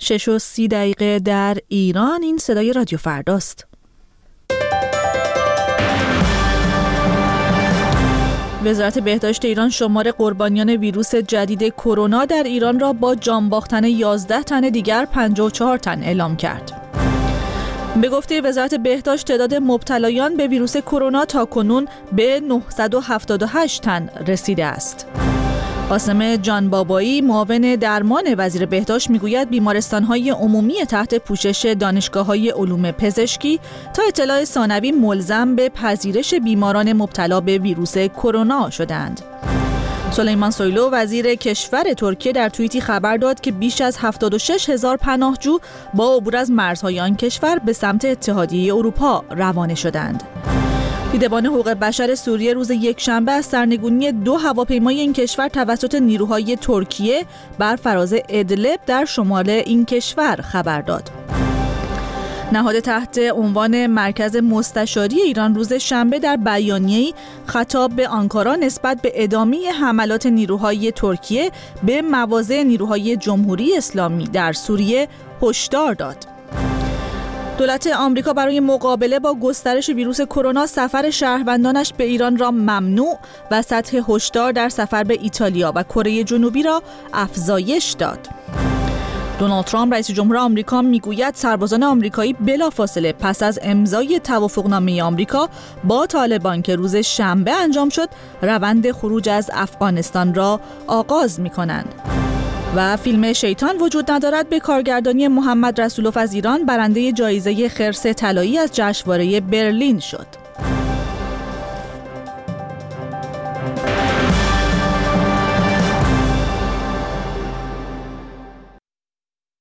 6:30 در ایران. این صدای رادیو فرداست. وزارت بهداشت ایران شمار قربانیان ویروس جدید کرونا در ایران را با جان باختن 11 تن دیگر 54 تن اعلام کرد. به گفته وزارت بهداشت تعداد مبتلایان به ویروس کرونا تاکنون به 978 تن رسیده است. قاسم جانبابایی معاون درمان وزیر بهداشت میگوید بیمارستان‌های عمومی تحت پوشش دانشگاه‌های علوم پزشکی تا اطلاع ثانوی ملزم به پذیرش بیماران مبتلا به ویروس کرونا شدند. سلیمان سویلو وزیر کشور ترکیه در توییتی خبر داد که بیش از 76,000 پناهجو با عبور از مرزهای آن کشور به سمت اتحادیه اروپا روانه شدند. دیدبان حقوق بشر سوریه روز یکشنبه از سرنگونی 2 هواپیمای این کشور توسط نیروهای ترکیه بر فراز ادلب در شمال این کشور خبر داد. نهاد تحت عنوان مرکز مستشاری ایران روز شنبه در بیانیه‌ای خطاب به آنکارا نسبت به ادامه حملات نیروهای ترکیه به مواضع نیروهای جمهوری اسلامی در سوریه هشدار داد. دولت آمریکا برای مقابله با گسترش ویروس کرونا سفر شهروندانش به ایران را ممنوع و سطح هشدار در سفر به ایتالیا و کره جنوبی را افزایش داد. دونالد ترامپ رئیس جمهور آمریکا میگوید سربازان آمریکایی بلافاصله پس از امضای توافقنامه آمریکا با طالبان که روز شنبه انجام شد روند خروج از افغانستان را آغاز می‌کنند. و فیلم شیطان وجود ندارد به کارگردانی محمد رسولوف از ایران برنده جایزه خرس طلایی از جشنواره برلین شد.